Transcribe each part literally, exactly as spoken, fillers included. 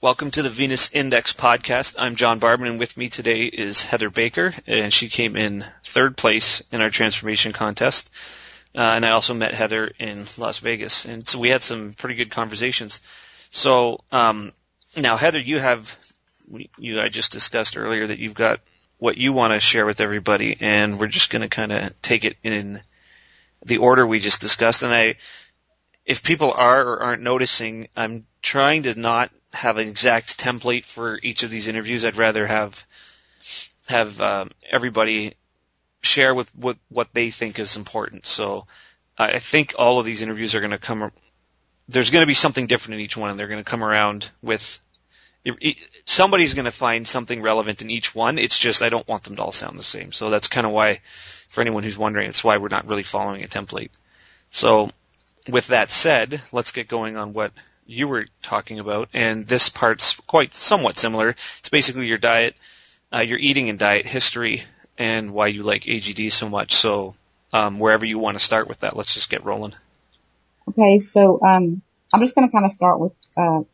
Welcome to the Venus Index podcast. I'm John Barban, and with me today is Heather Baker, and she came in third place in our transformation contest. Uh, and I also met Heather in Las Vegas, and so we had some pretty good conversations. So um, now, Heather, you have, you I just discussed earlier that you've got what you want to share with everybody, and we're just going to kind of take it in the order we just discussed. And I, if people are or aren't noticing, I'm trying to not have an exact template for each of these interviews. I'd rather have have um, everybody share with what, what they think is important. So I think all of these interviews are going to come. There's going to be something different in each one, and they're going to come around with. Somebody's going to find something relevant in each one. It's just I don't want them to all sound the same. So that's kind of why, for anyone who's wondering, it's why we're not really following a template. So with that said, let's get going on what you were talking about, and this part's quite somewhat similar. It's basically your diet, uh, your eating and diet history, and why you like A G D so much. So um, wherever you want to start with that, let's just get rolling. Okay, so um, I'm just going to kind of start with, uh,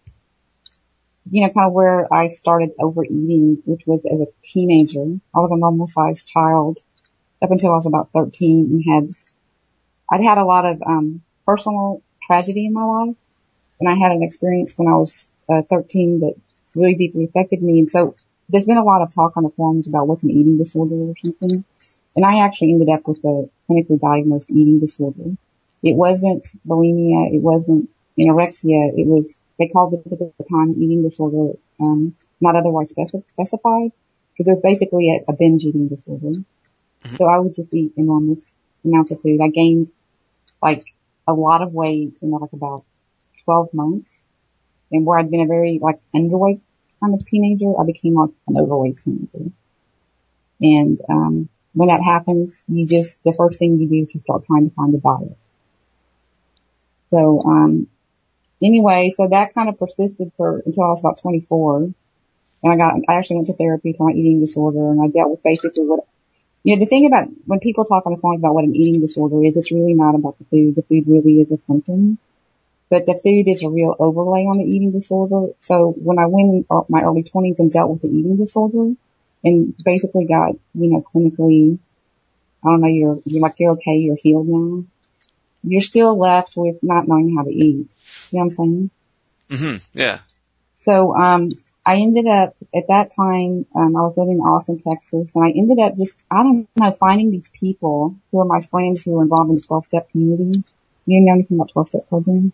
you know, kind of where I started overeating, which was as a teenager. I was a normal-sized child up until I was about thirteen, and had I'd had a lot of um, personal tragedy in my life. And I had an experience when I was uh, thirteen that really deeply affected me. And so there's been a lot of talk on the forums about what's an eating disorder or something. And I actually ended up with a clinically diagnosed eating disorder. It wasn't bulimia. It wasn't anorexia. It was, they called it at the time eating disorder, um, not otherwise specif- specified, because it was basically a, a binge eating disorder. Mm-hmm. So I would just eat enormous amounts of food. I gained like a lot of weight in like about twelve months, and where I'd been a very like underweight kind of teenager, I became like an overweight teenager. And um when that happens, you just, the first thing you do is you start trying to find a diet. So um anyway, so that kind of persisted for until I was about twenty-four, and I got I actually went to therapy for my eating disorder, and I dealt with basically what, you know, the thing about when people talk on the phone about what an eating disorder is, it's really not about the food. The food really is a symptom. But the food is a real overlay on the eating disorder. So when I went in my early twenties and dealt with the eating disorder and basically got, you know, clinically, I don't know, you're, you're like, you're okay, you're healed now. You're still left with not knowing how to eat. You know what I'm saying? Mm-hmm. Yeah. So, um, I ended up, at that time, um, I was living in Austin, Texas, and I ended up just, I don't know, finding these people who are my friends who are involved in the twelve-step community. Do you know anything about twelve-step programs?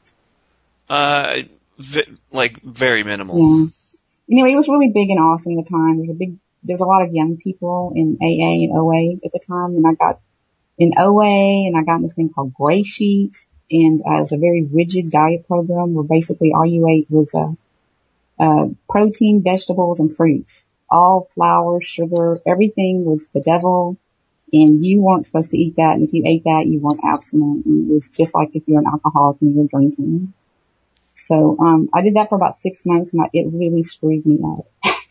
Uh, v- like very minimal. Yeah. Anyway, it was really big in Austin at the time. There's a big, there's a lot of young people in A A and O A at the time, and I got in O A, and I got in this thing called Gray Sheet, and uh, it was a very rigid diet program where basically all you ate was uh, uh, protein, vegetables, and fruits. All flour, sugar, everything was the devil, and you weren't supposed to eat that. And if you ate that, you weren't abstinent. And it was just like if you're an alcoholic and you were drinking. So, um, I did that for about six months, and I, it really screwed me up.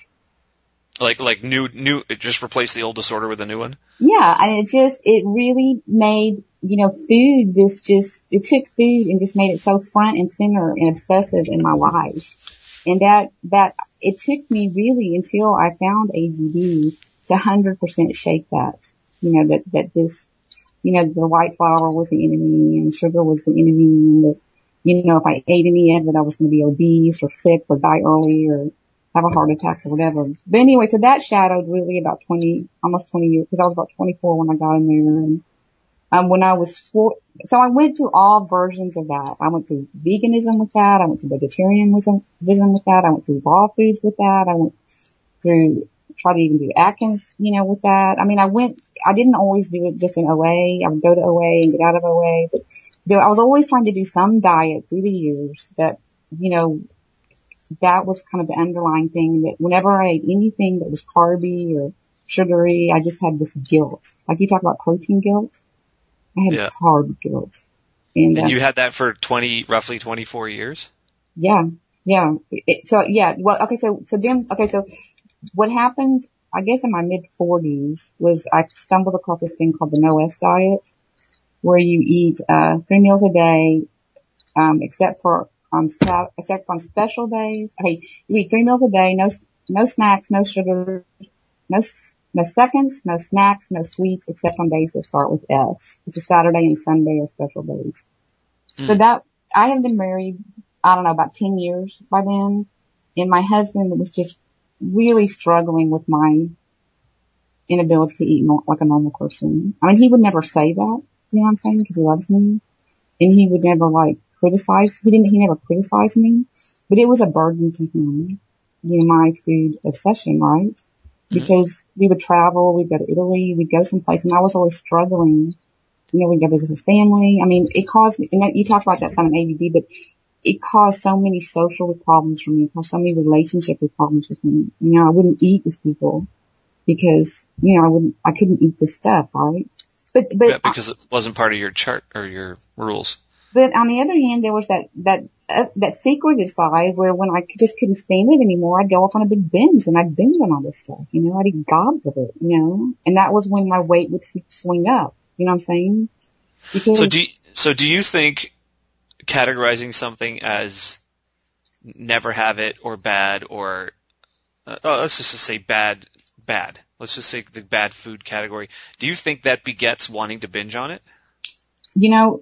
like, like new, new, it just replaced the old disorder with a new one? Yeah, and it just, it really made, you know, food, this just, it took food and just made it so front and center and obsessive in my life. And that, that, it took me really until I found A G D to one hundred percent shake that. You know, that, that this, you know, the white flour was the enemy and sugar was the enemy, and that, you know, if I ate any of it, I was going to be obese or sick or die early or have a heart attack or whatever. But anyway, so that shadowed really about twenty, almost twenty years, because I was about twenty-four when I got in there. And um, when I was four, so I went through all versions of that. I went through veganism with that. I went through vegetarianism with that. I went through raw foods with that. I went through, tried to even do Atkins, you know, with that. I mean, I went, I didn't always do it just in O A. I would go to O A and get out of O A, but there, I was always trying to do some diet through the years that, you know, that was kind of the underlying thing, that whenever I ate anything that was carby or sugary, I just had this guilt. Like you talk about protein guilt. I had yeah. carb guilt. And, and uh, you had that for twenty, roughly twenty-four years? Yeah. Yeah. It, so yeah, well, okay, so, so then, okay, so what happened, I guess in my mid forties was I stumbled across this thing called the No S diet, where you eat, uh, three meals a day, um, except for on Sat- except on special days. Okay, you eat three meals a day, no, no snacks, no sugar, no, no seconds, no snacks, no sweets, except on days that start with S, which is Saturday and Sunday are special days. Mm. So that, I have been married, I don't know, about ten years by then, and my husband was just really struggling with my inability to eat no, like a normal person. I mean, he would never say that, you know what I'm saying, because he loves me, and he would never like criticize, he didn't, he never criticized me, but it was a burden to him, you know, my food obsession, right? Because we would travel, we'd go to Italy, we'd go someplace, and I was always struggling. You know, we'd go visit his family. I mean, it caused, and that, you talked about that some in A D D, but it caused so many social problems for me. It caused so many relationship problems with me. You know, I wouldn't eat with people because, you know, I wouldn't, I couldn't eat this stuff, right? But, but. Yeah, because it wasn't part of your chart or your rules. But on the other hand, there was that, that, uh, that secretive side where when I just couldn't stand it anymore, I'd go off on a big binge and I'd binge on all this stuff, you know, I'd eat gobs of it, you know, and that was when my weight would swing up, you know what I'm saying? Because so do you, so do you think categorizing something as never have it or bad or, uh, oh, let's just say bad, bad, let's just say the bad food category, do you think that begets wanting to binge on it? You know,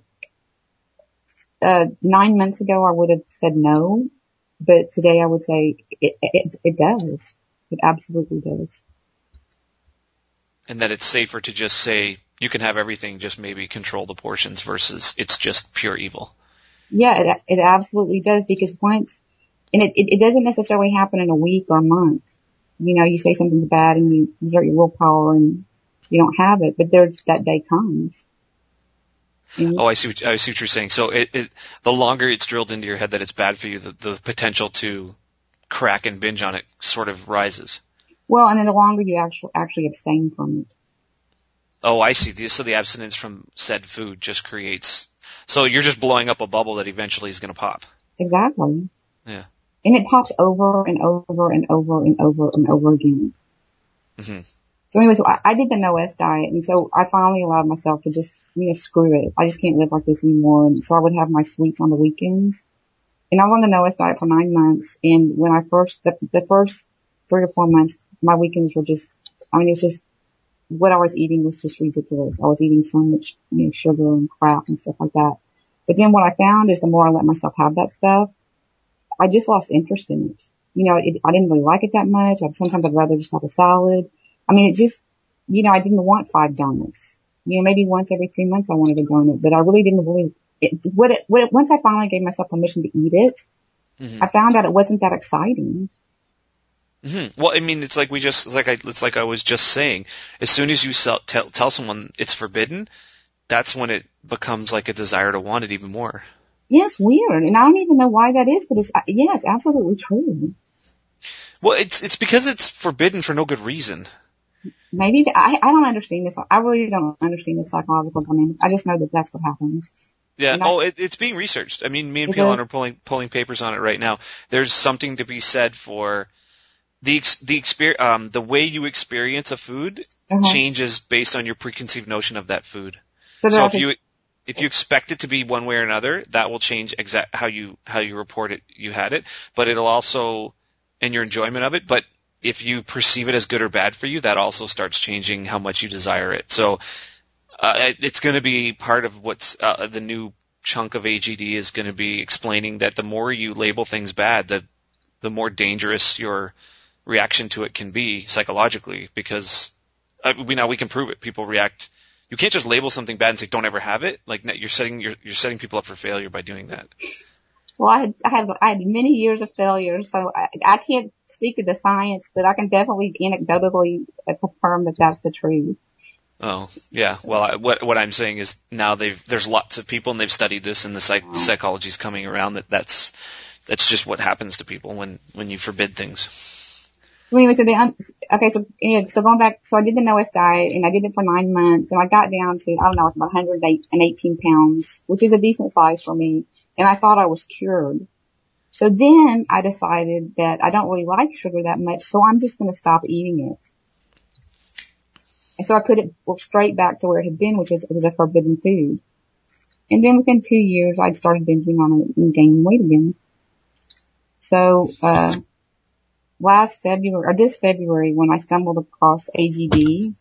Uh, nine months ago, I would have said no, but today I would say it, it, it does. It absolutely does. And that it's safer to just say you can have everything, just maybe control the portions versus it's just pure evil. Yeah, it, it absolutely does because once, and it, it, it doesn't necessarily happen in a week or a month. You know, you say something's bad and you exert your willpower and you don't have it, but there's that day comes. Mm-hmm. Oh, I see what, I see what you're saying. So it, it, the longer it's drilled into your head that it's bad for you, the, the potential to crack and binge on it sort of rises. Well, and then the longer you actually, actually abstain from it. Oh, I see. So the abstinence from said food just creates, so you're just blowing up a bubble that eventually is going to pop. Exactly. Yeah. And it pops over and over and over and over and over again. Mm-hmm. So anyway, so I, I did the no S diet, and so I finally allowed myself to just, you know, screw it. I just can't live like this anymore. And so I would have my sweets on the weekends. And I was on the no S diet for nine months. And when I first, the, the first three or four months, my weekends were just, I mean, it was just, what I was eating was just ridiculous. I was eating so much, you know, sugar and crap and stuff like that. But then what I found is the more I let myself have that stuff, I just lost interest in it. You know, it, I didn't really like it that much. I, sometimes I'd rather just have a salad. I mean, it just, you know, I didn't want five donuts. You know, maybe once every three months I wanted a donut, but I really didn't really, it, what it, what it, once I finally gave myself permission to eat it, mm-hmm. I found out it wasn't that exciting. Mm-hmm. Well, I mean, it's like we just, it's like I, it's like I was just saying, as soon as you sell, tell, tell someone it's forbidden, that's when it becomes like a desire to want it even more. Yeah, it's weird. And I don't even know why that is, but it's, yeah, it's absolutely true. Well, it's, it's because it's forbidden for no good reason. Maybe the, I I don't understand this. I really don't understand the psychological dynamic. I just know that that's what happens. Yeah. And oh, I, it, it's being researched. I mean, me and P L N are pulling pulling papers on it right now. There's something to be said for the the exper- um the way you experience a food uh-huh. changes based on your preconceived notion of that food. So, so if you if you expect it to be one way or another, that will change exact how you how you report it. You had it, but it'll also and your enjoyment of it, but if you perceive it as good or bad for you, that also starts changing how much you desire it. So uh, it's going to be part of what's uh, the new chunk of A G D is going to be explaining that the more you label things bad, the the more dangerous your reaction to it can be psychologically. Because uh, we now we can prove it. People react. You can't just label something bad and say don't ever have it. Like you're setting you're you're setting people up for failure by doing that. Well, I had I had I had many years of failure, so I, I can't speak to the science, but I can definitely anecdotally confirm that that's the truth. Oh, yeah. Well, I, what what I'm saying is now they've there's lots of people and they've studied this and the psych, psychology's coming around that that's that's just what happens to people when when you forbid things. So anyway, so the okay, so anyway, so going back, so I did the no S diet and I did it for nine months and I got down to I don't know, about one hundred eighteen pounds, which is a decent size for me, and I thought I was cured. So then I decided that I don't really like sugar that much, so I'm just going to stop eating it. And so I put it straight back to where it had been, which is it was a forbidden food. And then within two years, I'd started binging on it and gaining weight again. So, uh, last February, or this February, when I stumbled across A G D,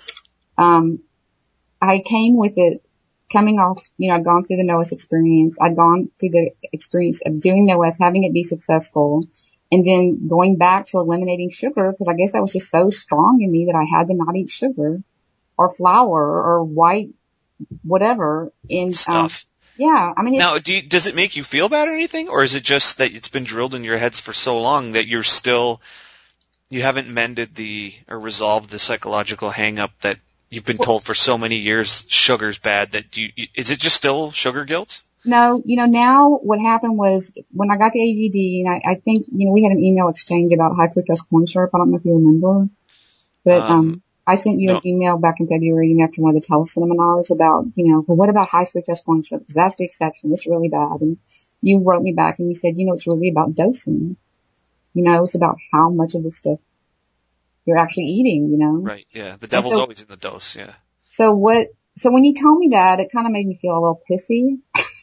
um, I came with it coming off, you know, I'd gone through the N O A S experience. I'd gone through the experience of doing N O A S, having it be successful, and then going back to eliminating sugar, because I guess that was just so strong in me that I had to not eat sugar or flour or white whatever. And, Stuff. Um, yeah, I mean, it's, now, do you, does it make you feel bad or anything, or is it just that it's been drilled in your heads for so long that you're still, you haven't mended the, or resolved the psychological hang-up that you've been told for so many years sugar's bad, that you, is it just still sugar guilt? No, you know, now what happened was when I got the A G D, and I, I think, you know, we had an email exchange about high fructose corn syrup. I don't know if you remember, but, um, um I sent you no. an email back in February after one of the teleseminars about, you know, well, what about high fructose corn syrup? Because that's the exception. It's really bad. And you wrote me back and you said, you know, it's really about dosing. You know, it's about how much of the stuff you're actually eating, you know? Right, yeah. The devil's so, always in the dose, yeah. So what, so when you told me that, it kind of made me feel a little pissy.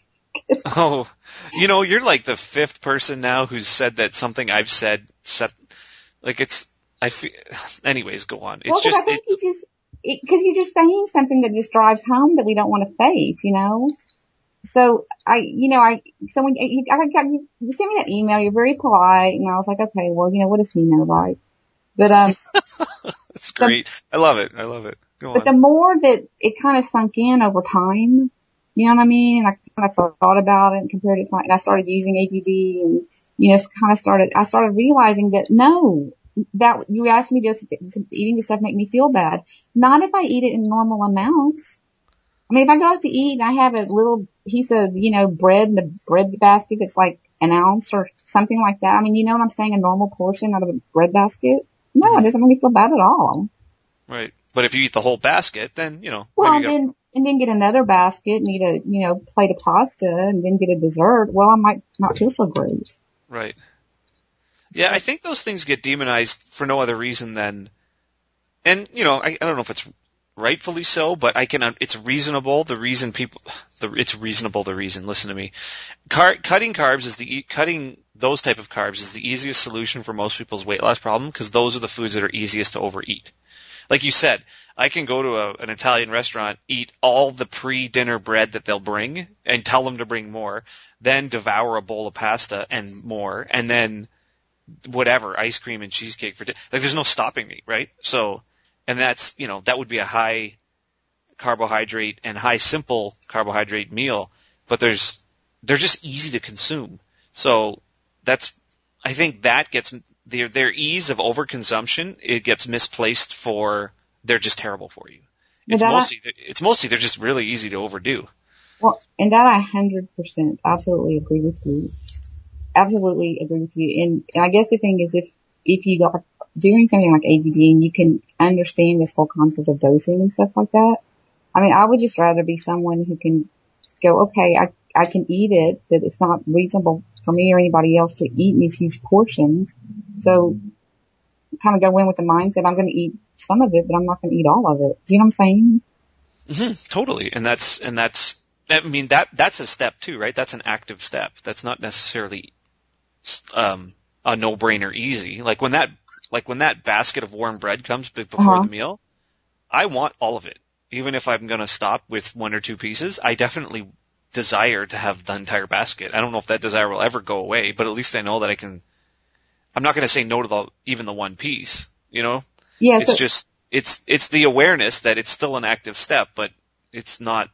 Oh, you know, you're like the fifth person now who's said that something I've said, set, like it's, I feel, anyways, go on. It's well, just, I think it, you just, because you're just saying something that just drives home that we don't want to face, you know? So I, you know, I, so when you, I got, you, you sent me that email, you're very polite, and I was like, okay, well, you know, what does he know, right? But, um. That's great. The, I love it. I love it. Go but on. the more that it kind of sunk in over time, you know what I mean? I kind of thought about it and compared it to, and I started using A G D and, you know, kind of started, I started realizing that no, that you asked me, does eating this stuff make me feel bad? Not if I eat it in normal amounts. I mean, if I go out to eat and I have a little piece of, you know, bread in the bread basket that's like an ounce or something like that. I mean, you know what I'm saying? A normal portion out of a bread basket. No, mm-hmm. It doesn't make me feel bad at all. Right. But if you eat the whole basket, then, you know. Well, then, then, and then get another basket and eat a, you know, plate of pasta and then get a dessert. Well, I might not feel so great. Right. Yeah, I think those things get demonized for no other reason than, and, you know, I, I don't know if it's rightfully so, but I can, it's reasonable. The reason people, the, it's reasonable, the reason, listen to me. Car, cutting carbs is the, cutting those type of carbs is the easiest solution for most people's weight loss problem because those are the foods that are easiest to overeat. Like you said, I can go to a, an Italian restaurant, eat all the pre-dinner bread that they'll bring and tell them to bring more, then devour a bowl of pasta and more, and then whatever, ice cream and cheesecake for dinner. Like there's no stopping me, right? So, and that's, you know, that would be a high carbohydrate and high simple carbohydrate meal, but there's, they're just easy to consume. So that's, I think that gets, their, their ease of overconsumption, it gets misplaced for, they're just terrible for you. It's mostly, I, it's mostly they're just really easy to overdo. Well, and that I one hundred percent absolutely agree with you. Absolutely agree with you. And, and I guess the thing is if, if you got doing something like A G D and you can understand this whole concept of dosing and stuff like that, I mean, I would just rather be someone who can go, okay, I, I can eat it, but it's not reasonable for me or anybody else to eat in these huge portions. So kind of go in with the mindset, I'm going to eat some of it, but I'm not going to eat all of it. Do you know what I'm saying? Mm-hmm, totally. And that's, and that's, I mean, that, that's a step too, right? That's an active step. That's not necessarily, um, a no-brainer easy. Like when that, like when that basket of warm bread comes before uh-huh. the meal, I want all of it. Even if I'm going to stop with one or two pieces, I definitely desire to have the entire basket. I don't know if that desire will ever go away, but at least I know that I can, I'm not going to say no to the, even the one piece, you know? Yeah. It's so, just, it's, it's the awareness that it's still an active step, but it's not,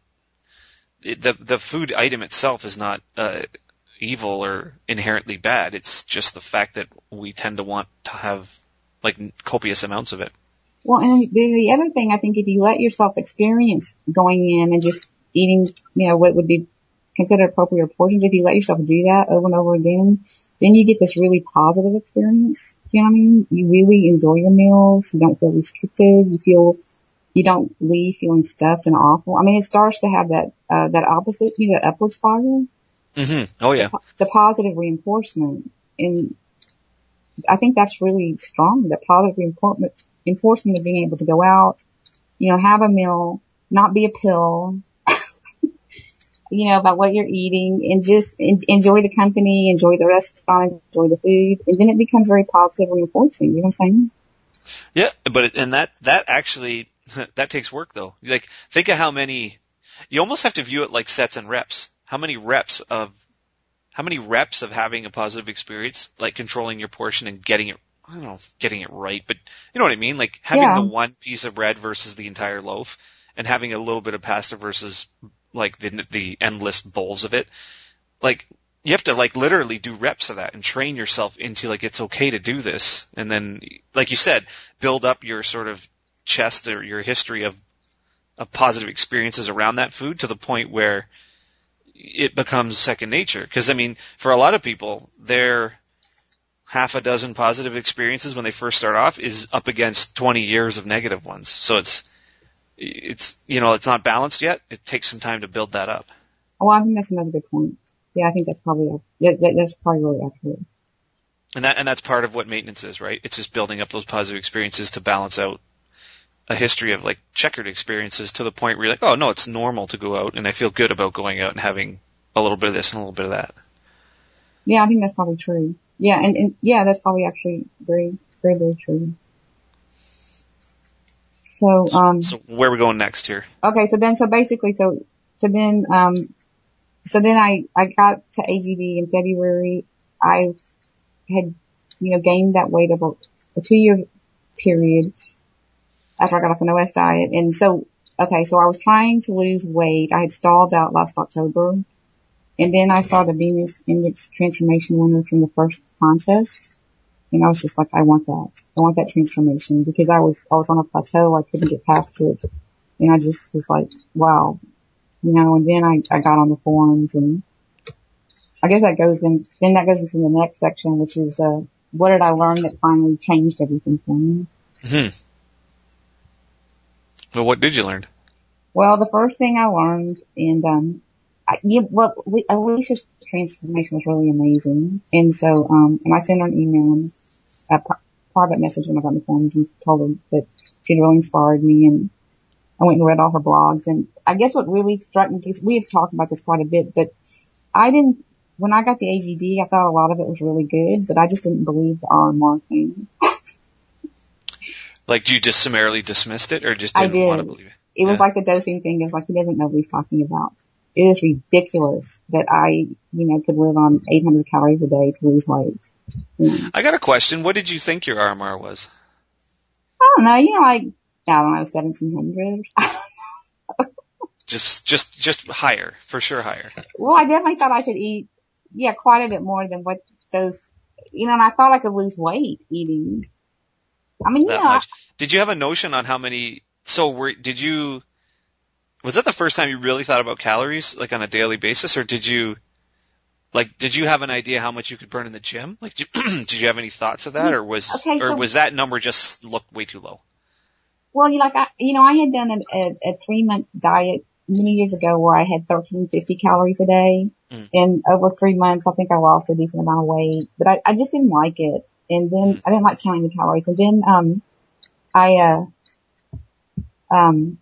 it, the, the food item itself is not, uh, evil or inherently bad. It's just the fact that we tend to want to have like copious amounts of it. Well, and the, the other thing, I think if you let yourself experience going in and just eating, you know, what would be considered appropriate portions, if you let yourself do that over and over again, then you get this really positive experience. You know what I mean? You really enjoy your meals. You don't feel restricted. You feel, you don't leave feeling stuffed and awful. I mean, it starts to have that, uh, that opposite, you know, that upward spiral. Mm-hmm. Oh yeah. The, the positive reinforcement. And I think that's really strong, the positive reinforcement, enforcement of being able to go out, you know, have a meal, not be a pill, you know, about what you're eating and just en- enjoy the company, enjoy the restaurant, enjoy the food. And then it becomes very positive reinforcing. You know what I'm saying? Yeah, but it, and that that actually that takes work though. Like think of how many. You almost have to view it like sets and reps. How many reps of how many reps of having a positive experience, like controlling your portion and getting it. I don't know, getting it right, but you know what I mean? Like having Yeah. the one piece of bread versus the entire loaf and having a little bit of pasta versus like the the endless bowls of it. Like you have to like literally do reps of that and train yourself into like it's okay to do this. And then like you said, build up your sort of chest or your history of of positive experiences around that food to the point where it becomes second nature. Because I mean, for a lot of people, they're half a dozen positive experiences when they first start off is up against twenty years of negative ones. So it's, it's, you know, it's not balanced yet. It takes some time to build that up. Oh, I think that's another good point. Yeah, I think that's probably, that, that, that's probably really accurate. And that, and that's part of what maintenance is, right? It's just building up those positive experiences to balance out a history of like checkered experiences to the point where you're like, oh no, it's normal to go out and I feel good about going out and having a little bit of this and a little bit of that. Yeah, I think that's probably true. Yeah, and, and yeah, that's probably actually very, very, very true. So, um, so where are we going next here? Okay, so then, so basically, so, so then, um, so then I, I got to A G D in February. I had, you know, gained that weight over a two year period after I got off an O S diet. And so, okay, so I was trying to lose weight. I had stalled out last October. And then I saw the Venus Index transformation winner from the first contest. And I was just like, I want that. I want that transformation because I was, I was on a plateau. I couldn't get past it. And I just was like, wow, you know, and then I, I got on the forums and I guess that goes in, then that goes into the next section, which is, uh, what did I learn that finally changed everything for me? Hmm. Well, what did you learn? Well, the first thing I learned, and, um, I, yeah, well, Alicia's transformation was really amazing. And so, um, and I sent her an email and a p- private message when I got on the forums and told her that she'd really inspired me, and I went and read all her blogs. And I guess what really struck me, because we have talked about this quite a bit, but I didn't, when I got the A G D, I thought a lot of it was really good, but I just didn't believe the R M R thing. Like, you just summarily dismissed it or just didn't I did. want to believe it? It was Yeah. like the dosing thing. It was like he doesn't know what he's talking about. It is ridiculous that I, you know, could live on eight hundred calories a day to lose weight. You know. I got a question. What did you think your R M R was? I don't know, you know, like, I don't know, seventeen hundred. Just, just, just higher, for sure higher. Well, I definitely thought I should eat, yeah, quite a bit more than what those, you know, and I thought I could lose weight eating. I mean, That you know, much. Did you have a notion on how many, so were, did you, was that the first time you really thought about calories, like on a daily basis, or did you, like, did you have an idea how much you could burn in the gym? Like, did you, did you have any thoughts of that, or was, okay, or so, was that number just looked way too low? well, you know, like I, you know, I had done a, a, a three month diet many years ago where I had thirteen fifty calories a day. Mm. And over three months, I think I lost a decent amount of weight, but I, I just didn't like it. And then mm. I didn't like counting the calories. And then, um, I, uh, um,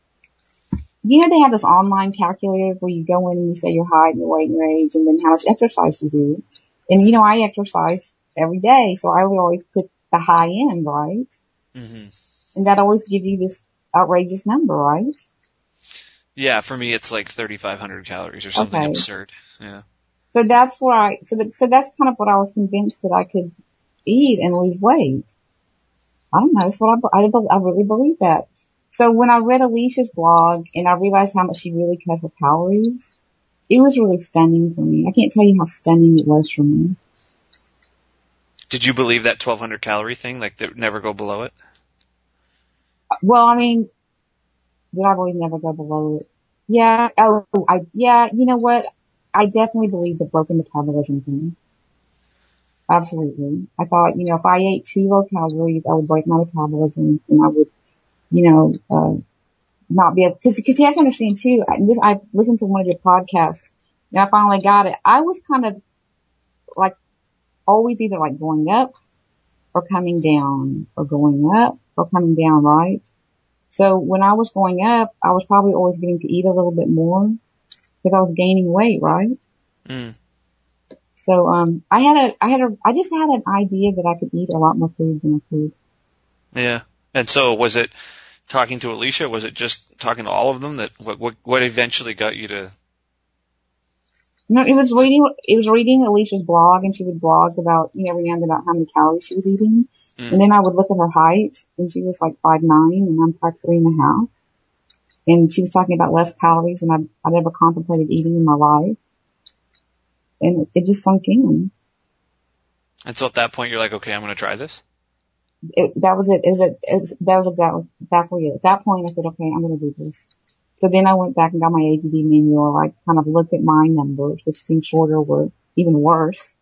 you know, they have this online calculator where you go in and you say your height and your weight and your age and then how much exercise you do. And, you know, I exercise every day, so I would always put the high end, right? Mm-hmm. And that always gives you this outrageous number, right? Yeah, for me it's like thirty-five hundred calories or something okay. absurd. Yeah. So that's where I, so that, so that's kind of what I was convinced that I could eat and lose weight. I don't know, that's what I, I, I really believe that. So when I read Alicia's blog and I realized how much she really cut her calories, it was really stunning for me. I can't tell you how stunning it was for me. Did you believe that twelve hundred calorie thing, like that never go below it? Well, I mean, did I believe never go below it? Yeah. Oh, I, yeah, you know what? I definitely believe the broken metabolism thing. Absolutely. I thought, you know, if I ate too low calories, I would break my metabolism and I would, you know, uh, not be able, cause, cause you have to understand too, I, this, I listened to one of your podcasts and I finally got it. I was kind of like always either like going up or coming down or going up or coming down, right? So when I was going up, I was probably always getting to eat a little bit more. because I was gaining weight, right? Mm. So, um, I had a, I had a, I just had an idea that I could eat a lot more food than I could. Yeah. And so was it talking to Alicia? Was it just talking to all of them that what, what, what eventually got you to? No, it was reading, it was reading Alicia's blog, and she would blog about, you know, every now and then about how many calories she was eating. Mm. And then I would look at her height, and she was like five nine, and I'm five three and a half. And she was talking about less calories than I'd, I'd ever contemplated eating in my life. And it, it just sunk in. And so at that point you're like, okay, I'm going to try this? It, that was it. It was, a, it was that was exactly, exactly it. At that point I said, okay, I'm going to do this. So then I went back and got my A D D manual. I kind of looked at my numbers, which seemed shorter, were even worse.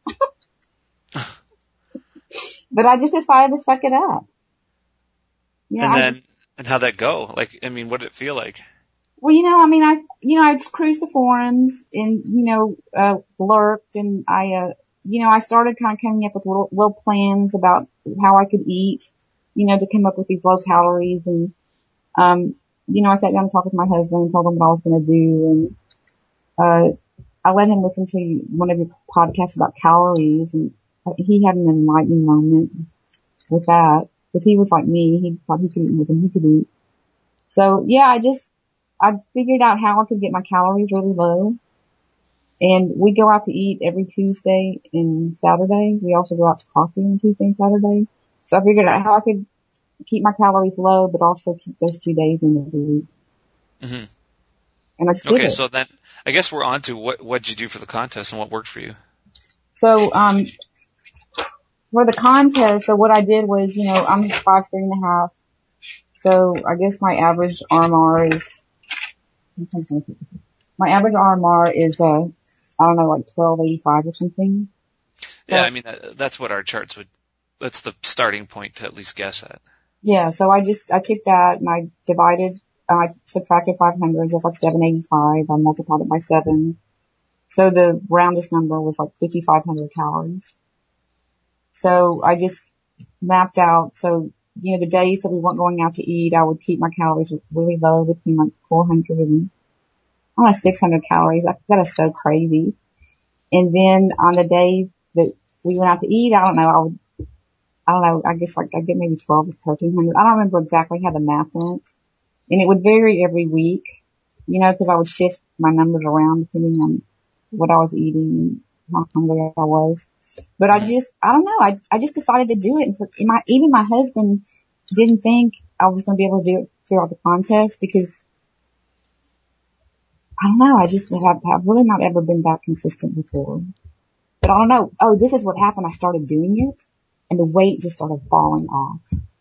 But I just decided to suck it up. Yeah, and then, I, and how'd that go? Like, I mean, what did it feel like? well, you know, I mean, I, you know, I just cruised the forums and, you know, uh, lurked, and I, uh, you know, I started kind of coming up with little, little plans about how I could eat, you know, to come up with these low calories. And, um, you know, I sat down and talked with my husband and told him what I was going to do. And, uh, I let him listen to one of your podcasts about calories, and he had an enlightening moment with that, because he was like me. He thought he could eat more than he could eat. So yeah, I just, I figured out how I could get my calories really low. And we go out to eat every Tuesday and Saturday. We also go out to coffee on Tuesday and Saturday. So I figured out how I could keep my calories low, but also keep those two days in every week. Mm-hmm. And I just Okay, did it. so then I guess we're on to what what'd you do for the contest and what worked for you? So, um, for the contest, so what I did was, you know, I'm five three and a half. So I guess my average R M R is, my average R M R is, uh, I don't know, like twelve eighty-five or something. Yeah, So, I mean, that, that's what our charts would, that's the starting point to at least guess at. yeah, so I just, I took that and I divided, uh, I subtracted five hundred, so it's like seven eighty-five. I multiplied it by seven. So the roundest number was like fifty-five hundred calories. So I just mapped out, so, you know, the days that we weren't going out to eat, I would keep my calories really low, between like four hundred and almost six hundred calories. That, that is so crazy. And then on the days that we went out to eat, I don't know, I would, I don't know, I guess like I get maybe twelve to thirteen hundred. I don't remember exactly how the math went. And it would vary every week, you know, because I would shift my numbers around depending on what I was eating and how hungry I was. But I just, I don't know, I, I just decided to do it. And for, my, even my husband didn't think I was going to be able to do it throughout the contest, because I don't know, I just have, have really not ever been that consistent before. But I don't know, oh, this is what happened. I started doing it and the weight just started falling off.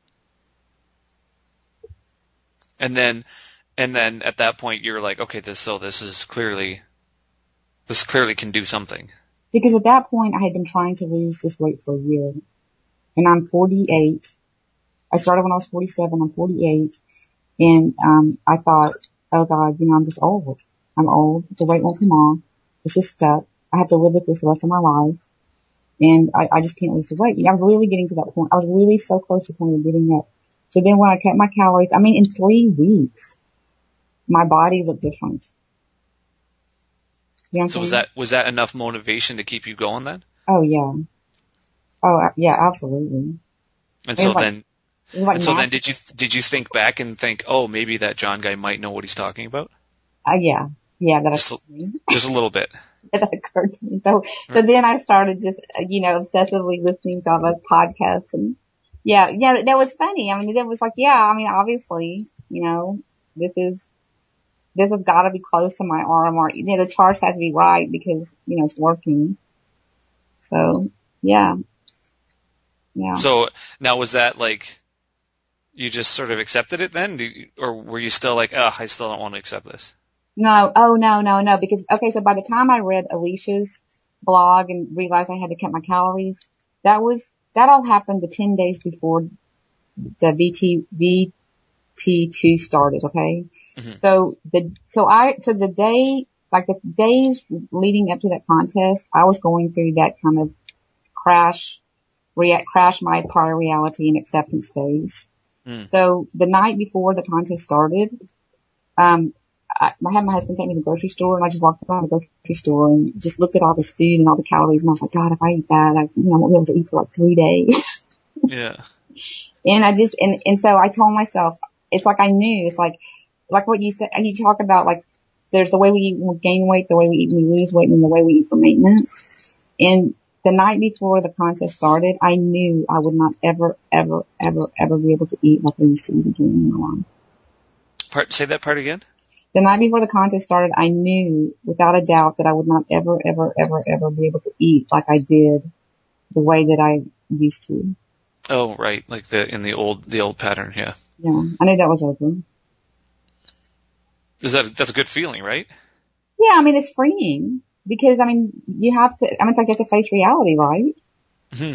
And then, and then at that point you're like, okay, this, so this is clearly, this clearly can do something. Because at that point I had been trying to lose this weight for a year. And I'm forty-eight. I started when I was forty-seven. I'm forty-eight. And, um, I thought, oh God, you know, I'm just old. I'm old. The weight won't come off. It's just stuck. I have to live with this the rest of my life. And I, I just can't lose the weight. You know, I was really getting to that point. I was really so close to the point of getting it. So then when I cut my calories, I mean, in three weeks, my body looked different. You know So was that, was that enough motivation to keep you going then? Oh yeah. Oh yeah, absolutely. And so like, then, like and so then did you, did you think back and think, oh, maybe that John guy might know what he's talking about? Uh, yeah. Yeah, that just, occurred to me. Just a little bit. That occurred to me. So, so then I started just, you know, obsessively listening to all those podcasts, and yeah, yeah, that was funny. I mean, it was like, yeah, I mean, obviously, you know, this is, this has got to be close to my R M R. You know, the charts have to be right because, you know, it's working. So, yeah. Yeah. So now was that like, you just sort of accepted it then? You, or were you still like, oh, I still don't want to accept this? No, oh no, no, no, because, okay, so by the time I read Alicia's blog and realized I had to cut my calories, that was, that all happened the ten days before the V T, V T two started, okay? Mm-hmm. So the, so I, so the day, like the days leading up to that contest, I was going through that kind of crash, react, crash my prior reality and acceptance phase. Mm. So the night before the contest started, um, I, I had my husband take me to the grocery store, and I just walked around the grocery store and just looked at all this food and all the calories, and I was like, God, if I eat that, I, you know, I won't be able to eat for like three days. Yeah. And I just, and, and so I told myself, it's like I knew, it's like, like what you said, and you talk about like, there's the way we eat when we gain weight, the way we eat when we lose weight, and the way we eat for maintenance. And the night before the contest started, I knew I would not ever, ever, ever, ever be able to eat like I used to eat again in my life. Part, say that part again? The night before the contest started, I knew without a doubt that I would not ever, ever, ever, ever be able to eat like I did the way that I used to. Oh, right. Like the, in the old, the old pattern. Yeah. Yeah. I knew that was over. Is that, that's a good feeling, right? Yeah. I mean, it's freeing because, I mean, you have to, I mean, it's like you have to face reality, right? Mm-hmm.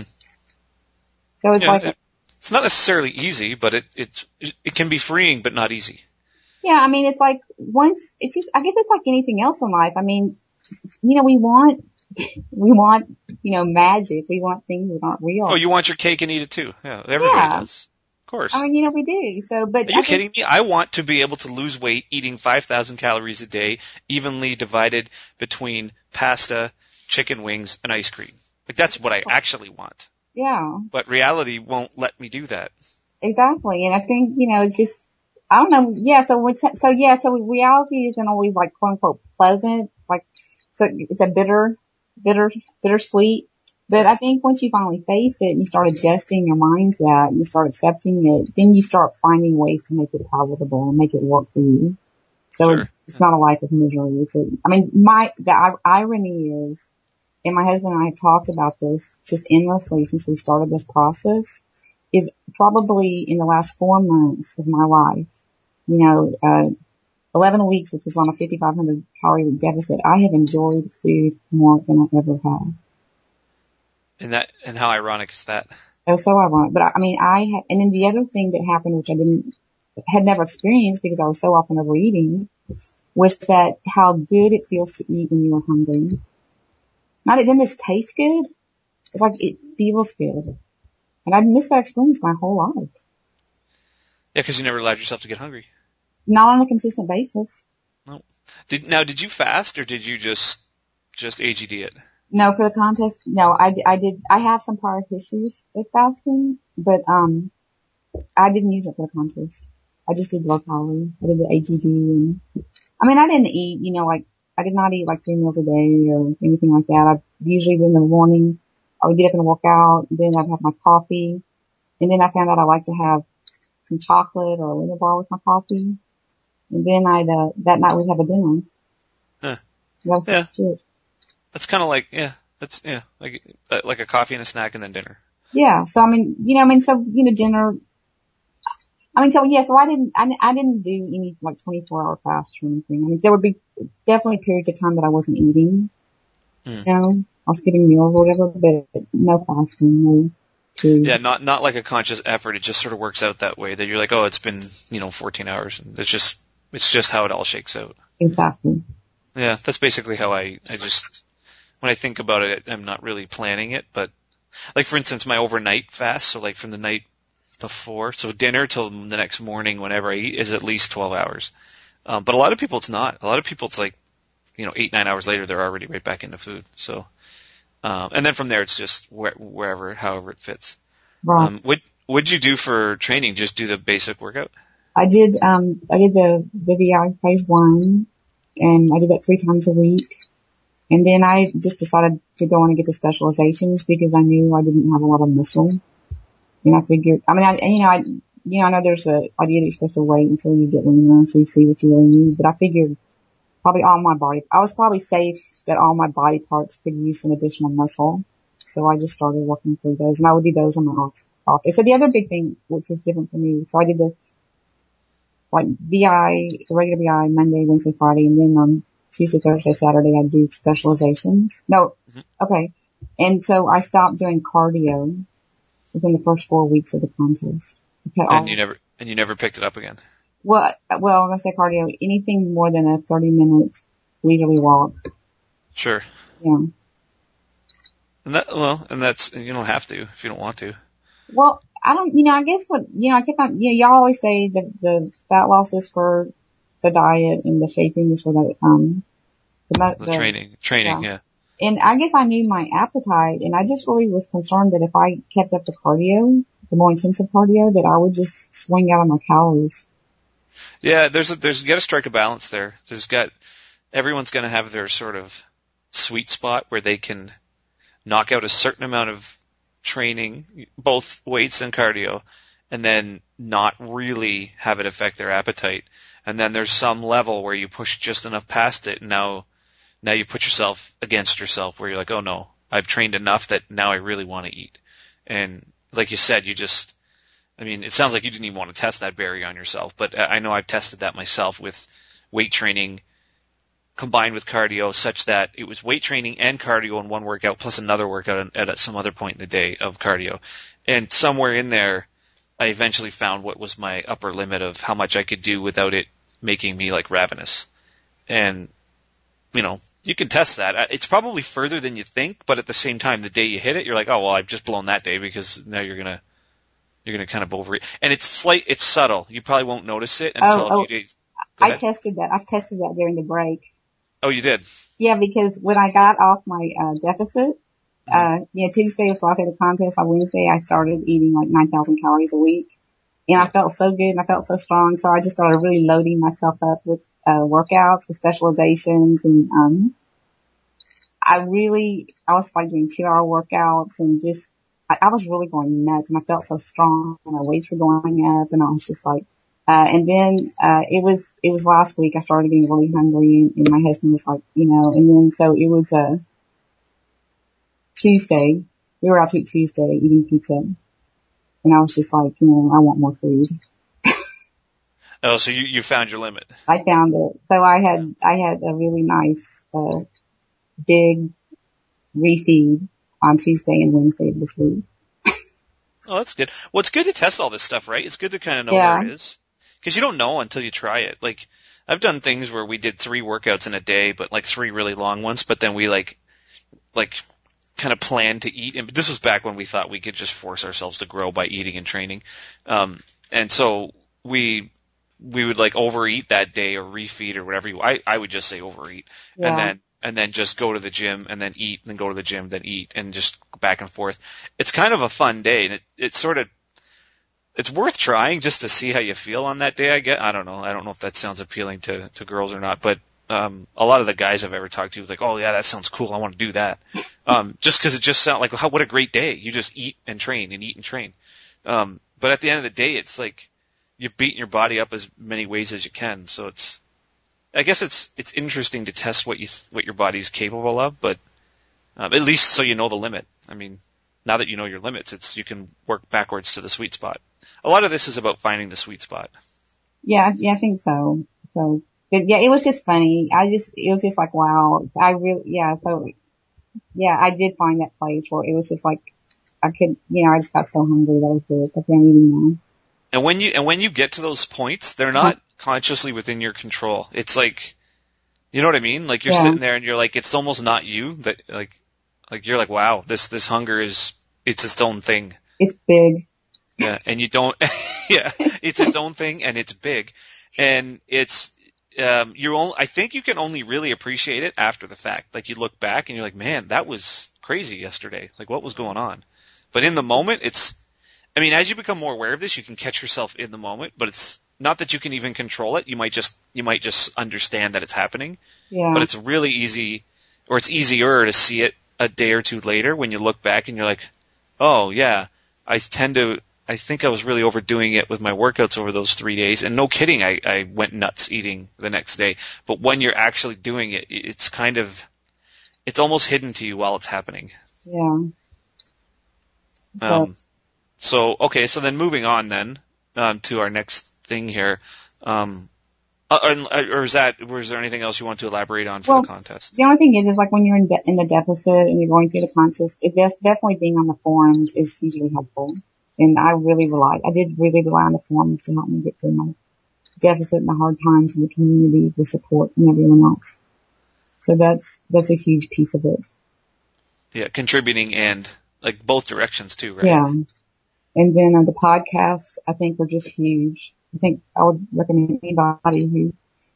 So it's yeah, like, it, it's not necessarily easy, but it, it's, it, it can be freeing, but not easy. yeah, I mean, it's like once, it's just, I guess it's like anything else in life. I mean, you know, we want, we want, you know, magic. We want things that aren't real. Oh, you want your cake and eat it too. Yeah, everybody Yeah. does. Of course. I mean, you know, we do. So, but Are you I kidding me? I want to be able to lose weight eating five thousand calories a day, evenly divided between pasta, chicken wings, and ice cream. Like, that's what I actually want. Yeah. But reality won't let me do that. Exactly. And I think, you know, it's just, I don't know. Yeah. So, what's, so yeah, so reality isn't always like quote unquote pleasant. Like, so it's a bitter, bitter, bittersweet. But I think once you finally face it and you start adjusting your mind to that and you start accepting it, then you start finding ways to make it palatable and make it work for you. So Sure. it's, it's not a life of misery. It's a, I mean, my, the irony is, and my husband and I have talked about this just endlessly since we started this process, is probably in the last four months of my life, you know, uh, eleven weeks, which was on a fifty-five hundred calorie deficit, I have enjoyed food more than I ever have. And that, and how ironic is that? It was so ironic. But I, I mean, I had, and then the other thing that happened, which I didn't, had never experienced because I was so often overeating, was that how good it feels to eat when you are hungry. Not, it didn't just taste good. It's like, it feels good. And I'd missed that experience my whole life. Yeah, because you never allowed yourself to get hungry. Not on a consistent basis. No. Did, now, did you fast or did you just, just A G D it? No, for the contest, no, I, I did, I have some prior histories with fasting, but, um, I didn't use it for the contest. I just did low calorie. I did the A G D and, I mean, I didn't eat, you know, like, I did not eat like three meals a day or anything like that. I usually in the morning, I would get up and work out, and then I'd have my coffee, and then I found out I like to have some chocolate or a Luna bar with my coffee, and then I'd, uh, that night we'd have a dinner. Huh. That was Yeah. it. That's kind of like, yeah, that's, yeah, like, like a coffee and a snack and then dinner. Yeah. So, I mean, you know, I mean, so, you know, dinner, I mean, so, yeah, so I didn't, I, I didn't do any, like, twenty-four hour fast or anything. I mean, there would be definitely periods of time that I wasn't eating. Mm. You know, I was getting meals or whatever, but no fasting, no food. Yeah, not, not like a conscious effort. It just sort of works out that way that you're like, oh, it's been, you know, fourteen hours. And it's just, it's just how it all shakes out. Exactly. Yeah, that's basically how I, I just, when I think about it, I'm not really planning it, but like for instance, my overnight fast, so like from the night before, so dinner till the next morning whenever I eat is at least twelve hours. Um, but a lot of people it's not. A lot of people it's like, you know, eight, nine hours later they're already right back into food. So, um, and then from there it's just where, wherever, however it fits. Right. Um, what, what'd you do for training? Just do the basic workout? I did, um, I did the, the V I phase one, and I did that three times a week. And then I just decided to go on and get the specializations because I knew I didn't have a lot of muscle. And I figured, I mean, I, you know, I, you know, I know there's a idea that you're supposed to wait until you get leaner so you see what you really need, but I figured probably all my body, I was probably safe that all my body parts could use some additional muscle. So I just started working through those, and I would do those on my off, off day. So the other big thing, which was different for me, so I did the, like, V I, the regular V I Monday, Wednesday, Friday, and then on Tuesday, Thursday, Saturday, I do specializations. No, mm-hmm. Okay. And so I stopped doing cardio within the first four weeks of the contest. And all, you never, and you never picked it up again? Well, well, I'm going to say cardio, anything more than a thirty minute leisurely walk. Sure. Yeah. And that, well, and that's, you don't have to if you don't want to. Well, I don't, you know, I guess what, you know, I keep on, you know, y'all always say that the fat loss is for the diet and the shaping is for the, um, the, The the training, training, yeah. yeah. And I guess I knew my appetite, and I just really was concerned that if I kept up the cardio, the more intensive cardio, that I would just swing out on my calories. Yeah, there's a, there's, you gotta strike a balance there. There's got, everyone's gonna have their sort of sweet spot where they can knock out a certain amount of training, both weights and cardio, and then not really have it affect their appetite. And then there's some level where you push just enough past it, and now, now you put yourself against yourself where you're like, oh no, I've trained enough that now I really want to eat. And like you said, you just, I mean, it sounds like you didn't even want to test that barrier on yourself, but I know I've tested that myself with weight training combined with cardio, such that it was weight training and cardio in one workout plus another workout at some other point in the day of cardio. And somewhere in there, I eventually found what was my upper limit of how much I could do without it making me like ravenous. And, you know, you can test that. It's probably further than you think, but at the same time, the day you hit it, you're like, oh, well, I've just blown that day because now you're going to, you're going to kind of over it. And it's slight, it's subtle. You probably won't notice it until oh, a few oh, days. I tested that. I've tested that during the break. Oh, you did? Yeah, because when I got off my uh, deficit, mm-hmm. uh, you know, Tuesday was the last day of the contest. On Wednesday, I started eating like nine thousand calories a week. And I felt so good and I felt so strong. So I just started really loading myself up with, uh, workouts, with specializations. And, um, I really, I was like doing two hour workouts and just, I, I was really going nuts and I felt so strong and my weights were going up and I was just like, uh, and then, uh, it was, it was last week I started getting really hungry and, and my husband was like, you know, and then so it was, uh, Tuesday. We were out to eat Tuesday eating pizza. And I was just like, you know, I want more food. Oh, so you, you found your limit. I found it. So I had, I had a really nice, uh, big refeed on Tuesday and Wednesday of this week. Oh, that's good. Well, it's good to test all this stuff, right? It's good to kind of know yeah. where it is. Cause you don't know until you try it. Like, I've done things where we did three workouts in a day, but like three really long ones, but then we like, like, kind of planned to eat. And this was back when we thought we could just force ourselves to grow by eating and training. Um, and so we, we would like overeat that day or refeed or whatever you, I, I would just say overeat. Yeah. And then, and then just go to the gym and then eat and then go to the gym, then eat and just back and forth. It's kind of a fun day and it, it's sort of, it's worth trying just to see how you feel on that day. I get, I don't know. I don't know if that sounds appealing to, to girls or not, but Um, a lot of the guys I've ever talked to was like, oh yeah, that sounds cool. I want to do that. Um, just cause it just sounds like, how, what a great day. You just eat and train and eat and train. Um, but at the end of the day, it's like you've beaten your body up as many ways as you can. So it's, I guess it's, it's interesting to test what you, th- what your body's capable of, but, um, at least so you know the limit. I mean, now that you know your limits, it's, you can work backwards to the sweet spot. A lot of this is about finding the sweet spot. Yeah, yeah, I think so. So. But yeah, it was just funny. I just, it was just like, wow. I really, yeah, so, yeah, I did find that place where it was just like, I could, you know, I just got so hungry that I was good. I can't even know. And when you, and when you get to those points, they're not consciously within your control. It's like, you know what I mean? Like you're yeah. sitting there and you're like, it's almost not you that, like, like you're like, wow, this, this hunger is, it's its own thing. It's big. Yeah. And you don't, yeah, it's its own thing and it's big. And it's, Um, you only, I think you can only really appreciate it after the fact. Like you look back and you're like, man, that was crazy yesterday. Like what was going on? But in the moment, it's, I mean, as you become more aware of this, you can catch yourself in the moment, but it's not that you can even control it. You might just, you might just understand that it's happening. Yeah. But it's really easy, or it's easier to see it a day or two later when you look back and you're like, oh yeah, I tend to, I think I was really overdoing it with my workouts over those three days. And no kidding, I, I went nuts eating the next day. But when you're actually doing it, it's kind of, it's almost hidden to you while it's happening. Yeah. Um, so, okay, so then moving on then, um, to our next thing here. Um, or, or is that, or is there anything else you want to elaborate on for well, the contest? The only thing is, is like when you're in, de- in the deficit and you're going through the contest, it does, definitely being on the forums is usually helpful. And I really relied, I did really rely on the forums to help me get through my deficit and the hard times in the community, the support and everyone else. So that's, that's a huge piece of it. Yeah, contributing and like both directions too, right? Yeah. And then uh, the podcasts, I think, were just huge. I think I would recommend anybody who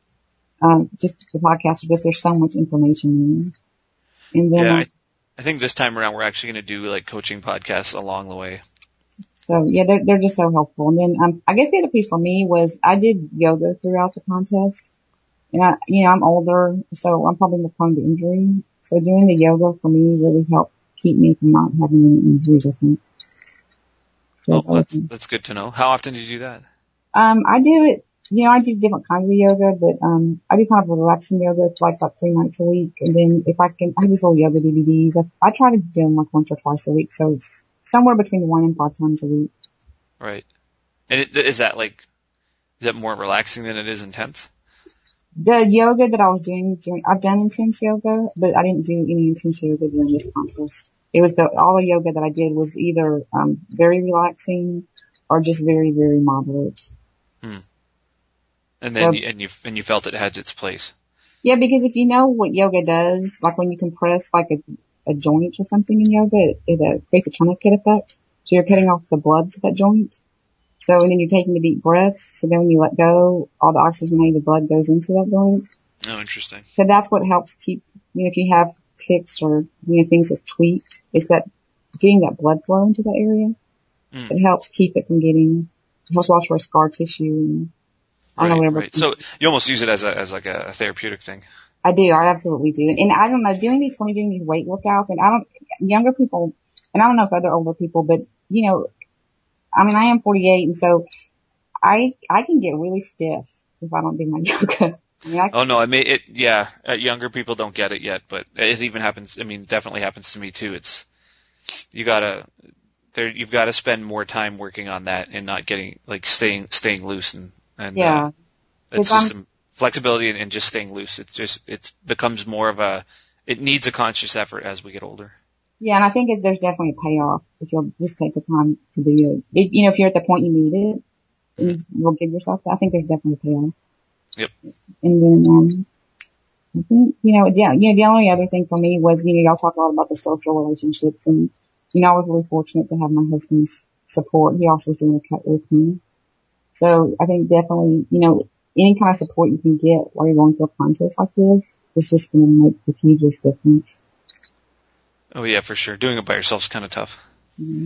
um, just the podcast, because there's so much information in it. And then, Yeah, uh, I, I think this time around we're actually going to do like coaching podcasts along the way. so yeah, they're, they're just so helpful. And then, um, I guess the other piece for me was I did yoga throughout the contest. And I, you know, I'm older, so I'm probably more prone to injury. So doing the yoga for me really helped keep me from not having any injuries, I think. So Oh, that's, that's good to know. How often do you do that? Um, I do it, you know, I do different kinds of yoga, but, um, I do kind of relaxing yoga. It's like about three nights a week. And then if I can, I have these little yoga D V Ds. I, I try to do them like once or twice a week. So it's somewhere between one and five times a week. Right. And it, is that like, is that more relaxing than it is intense? The yoga that I was doing, during, I've done intense yoga, but I didn't do any intense yoga during this contest. It was the, all the yoga that I did was either, um, very relaxing or just very, very moderate. Hmm. And then, So, you, and you, and you felt it had its place. yeah, because if you know what yoga does, like when you compress like a, a joint or something in yoga, it, it uh, creates a tourniquet effect. So you're cutting off the blood to that joint. So, and then you're taking a deep breath. So then when you let go, all the oxygenated blood goes into that joint. Oh, interesting. So that's what helps keep, you know, if you have tics or, you know, things that's tweaked, is that getting that blood flow into that area. Mm. It helps keep it from getting, it helps wash away scar tissue. And, I don't right, know, right. So you almost use it as a, as like a, a therapeutic thing. I do. I absolutely do. And I don't know, doing these, when you're doing these weight workouts, and I don't, younger people, and I don't know if other older people, but, you know, I mean, I am forty-eight, and so I, I can get really stiff if I don't do my yoga. I mean, I oh no, I mean, it, yeah, uh, younger people don't get it yet, but it even happens, I mean, definitely happens to me too. It's, you gotta, there, you've gotta spend more time working on that and not getting, like, staying, staying loose and, and, yeah. uh, it's just some flexibility and, and just staying loose. It's just, it becomes more of a, it needs a conscious effort as we get older. Yeah, and I think it, there's definitely a payoff if you'll just take the time to do it. If, you know, if you're at the point you need it, and you'll give yourself that. I think there's definitely a payoff. Yep. And then, um, I think, you know, yeah, you know, the only other thing for me was, you know, y'all talk a lot about the social relationships, and, you know, I was really fortunate to have my husband's support. He also was doing a cut with me. So I think definitely, you know, any kind of support you can get while you're going through a contest like this is just going to make the hugest difference. Oh yeah, for sure. Doing it by yourself is kind of tough. Mm-hmm.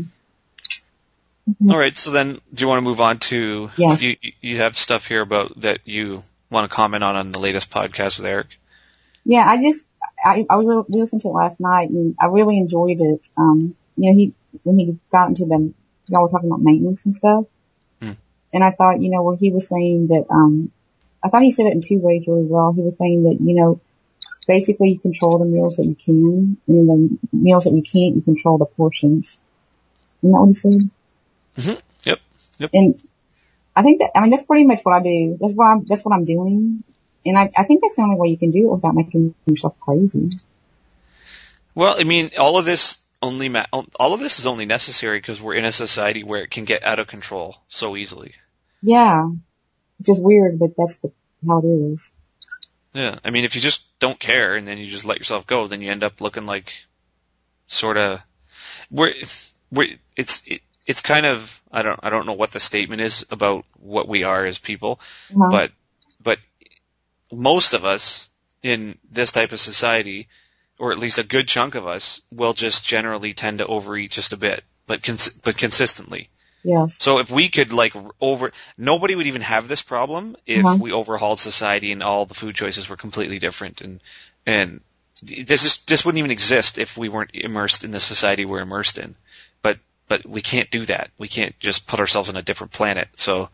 Mm-hmm. All right. So then, do you want to move on to? Yes. You, you have stuff here about that you want to comment on on the latest podcast with Eric. Yeah, I just I I listened to it last night and I really enjoyed it. Um, you know, he when he got into the y'all were talking about maintenance and stuff, hmm. and I thought, you know, where he was saying that um, I thought he said it in two ways really well. He was saying that, you know, basically you control the meals that you can, and the meals that you can't, you control the portions. Isn't that what he said? Mm-hmm. Yep. Yep. And I think that, I mean, that's pretty much what I do. That's what I'm, that's what I'm doing. And I, I think that's the only way you can do it without making yourself crazy. Well, I mean, all of this only, ma- all of this is only necessary because we're in a society where it can get out of control so easily. Yeah. Which is weird, but that's the, how it is. Yeah. I mean, if you just don't care and then you just let yourself go, then you end up looking like sort of, we're, we're, it's, it, It's kind of, I don't, I don't know what the statement is about what we are as people, uh-huh. but, but most of us in this type of society, or at least a good chunk of us, will just generally tend to overeat just a bit, but cons- but consistently. Yes. So if we could like over, nobody would even have this problem if uh-huh. we overhauled society and all the food choices were completely different, and, and this is, this wouldn't even exist if we weren't immersed in the society we're immersed in. But, But we can't do that. We can't just put ourselves on a different planet. So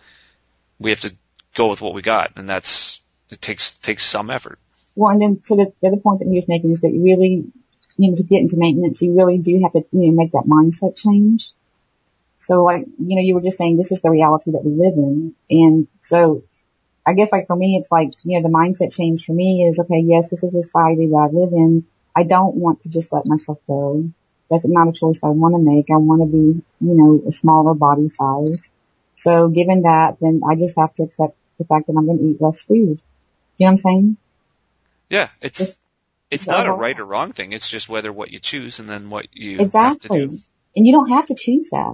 we have to go with what we got, and that's it takes takes some effort. Well, and then so the, the other point that he was making is that you really, you know, to get into maintenance, you really do have to, you know, make that mindset change. So, like, you know, you were just saying this is the reality that we live in, and so I guess like for me, it's like, you know, the mindset change for me is, okay, yes, this is the society that I live in. I don't want to just let myself go. That's not a choice I want to make. I want to be, you know, a smaller body size. So given that, then I just have to accept the fact that I'm going to eat less food. Do you know what I'm saying? Yeah, it's just, it's not a right or wrong thing. It's just whether what you choose and then what you exactly. have to do. And you don't have to choose that.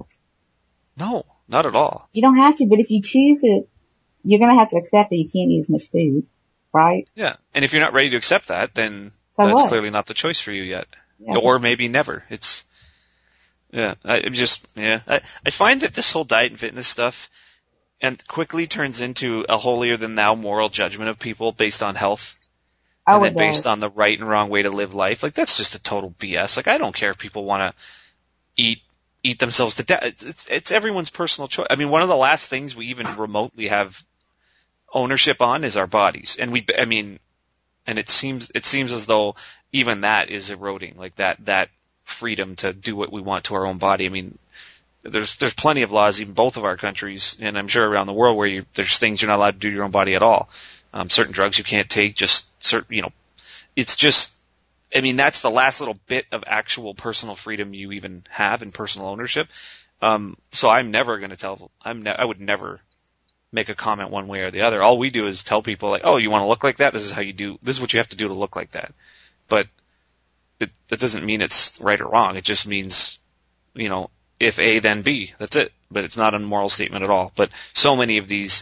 No, not at all. You don't have to, but if you choose it, you're going to have to accept that you can't eat as much food. right? Yeah. And if you're not ready to accept that, then So that's what? clearly not the choice for you yet. Yeah. Or maybe never. It's, yeah, I I'm just, yeah. I, I find that this whole diet and fitness stuff and quickly turns into a holier than thou moral judgment of people based on health. Oh, And it then based does. on the right and wrong way to live life. Like, that's just a total B S. Like, I don't care if people want to eat eat themselves to death. It's, it's, it's everyone's personal choice. I mean, one of the last things we even remotely have ownership on is our bodies. And we, I mean, and it seems, it seems as though even that is eroding, like that, that freedom to do what we want to our own body. I mean, there's, there's plenty of laws, even both of our countries, and I'm sure around the world where you, there's things you're not allowed to do to your own body at all. Um, certain drugs you can't take, just certain, you know, it's just, I mean, that's the last little bit of actual personal freedom you even have and personal ownership. Um, so I'm never going to tell, I'm ne- I would never make a comment one way or the other. All we do is tell people like, oh, you want to look like that? This is how you do, this is what you have to do to look like that. But it, that doesn't mean it's right or wrong. It just means, you know, if A, then B. That's it. But it's not a moral statement at all. But so many of these,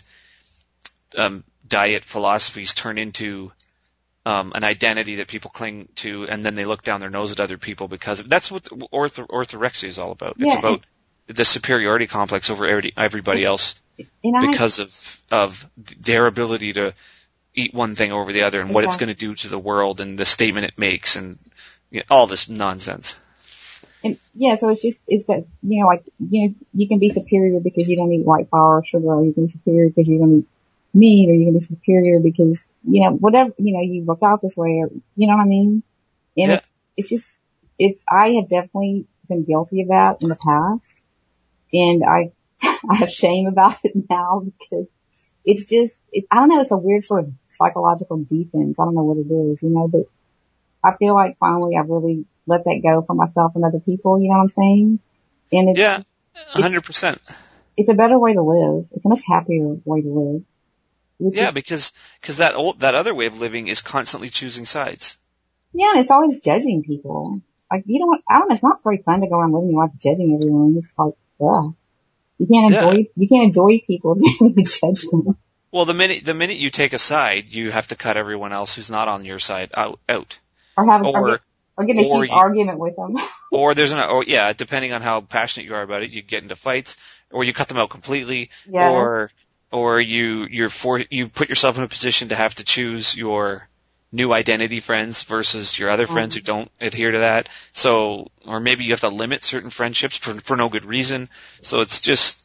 um, diet philosophies turn into, Um, an identity that people cling to, and then they look down their nose at other people because of, that's what ortho, orthorexia is all about. Yeah, It's about the superiority complex over every, everybody else and I, because of of their ability to eat one thing over the other and what it's exactly. going to do to the world and the statement it makes and you know, all this nonsense. And yeah, so it's just, it's that, you know, like, you know, you can be superior because you don't eat white flour or sugar, or you can be superior because you don't eat meat, or you can be superior because, you know, whatever, you know, you look out this way, or, you know what I mean? And Yeah. it, it's just, it's, I have definitely been guilty of that in the past. And I, I have shame about it now because it's just, it, I don't know, it's a weird sort of psychological defense. I don't know what it is, you know, but I feel like finally I've really let that go for myself and other people, you know what I'm saying? And it's, Yeah, one hundred it's, percent. it's a better way to live. It's a much happier way to live. Which Yeah, is, because cause that old, that other way of living is constantly choosing sides. yeah, and it's always judging people. Like, you don't, I don't know, it's not very fun to go around living your life judging everyone. It's like, yeah. You can't Yeah. enjoy, you can't enjoy people if you judge them. Well, the minute the minute you take a side, you have to cut everyone else who's not on your side out. out. Or have, or, Or get, or get in a or huge you, argument with them. or there's an or yeah, depending on how passionate you are about it, you get into fights, or you cut them out completely, Yeah. or or you you're for you put yourself in a position to have to choose your new identity friends versus your other friends Um, who don't adhere to that. So, or maybe you have to limit certain friendships for for no good reason. So it's just,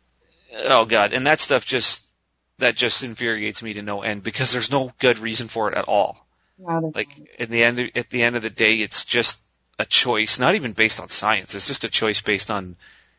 oh god, and that stuff just that just infuriates me to no end because there's no good reason for it at all. no, that's Like not. in the end, at the end of the day, it's just a choice, not even based on science. It's just a choice based on,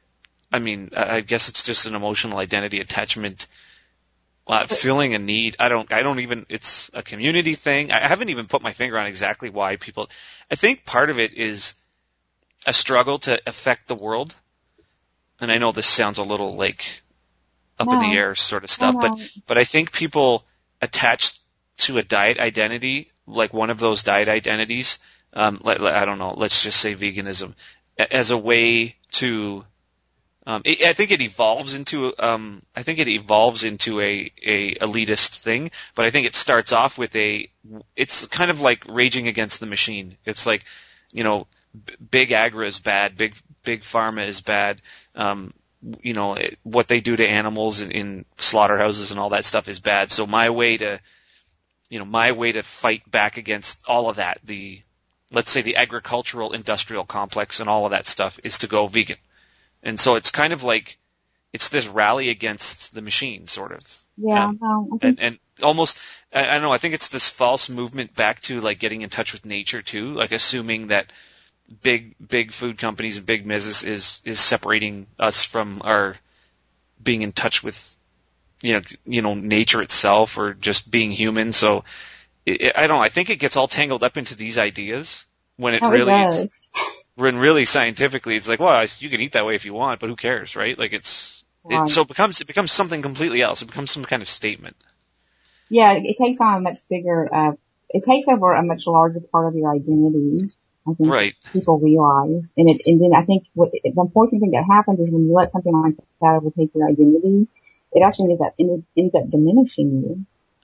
I mean, I I guess it's just an emotional identity attachment, uh, feeling a need. I don't, I don't even, it's a community thing. I haven't even put my finger on exactly why people, I think part of it is a struggle to affect the world. And I know this sounds a little like up in the No, air sort of no, stuff, but, no. but I think people attach to a diet identity, like one of those diet identities, um, let, let- I don't know, let's just say veganism, a- as a way to, um, it, I think it evolves into, um, I think it evolves into a, a elitist thing, but I think it starts off with a, it's kind of like raging against the machine. It's like, you know, b- big agra is bad, big, big pharma is bad, um, you know, it, what they do to animals in, in slaughterhouses and all that stuff is bad. So my way to, you know, my way to fight back against all of that, the, let's say the agricultural industrial complex and all of that stuff is to go vegan. And so it's kind of like, it's this rally against the machine, sort of. Yeah, Um, no, I and, think, and almost, I, I don't know, I think it's this false movement back to like getting in touch with nature too, like assuming that big, big food companies and big business is, is separating us from our being in touch with, you know, you know, nature itself or just being human. So it, it, I don't know, I think it gets all tangled up into these ideas when it no, it really, it's, does. when really scientifically it's like, well, you can eat that way if you want, but who cares, right? Like it's, it, Right. so it becomes, it becomes something completely else. It becomes some kind of statement. Yeah, it, it takes on a much bigger, uh, it takes over a much larger part of your identity. I think Right. people realize. And it, and then I think what, the unfortunate thing that happens is when you let something like that overtake your identity, it actually ends up, ends, ends up diminishing you.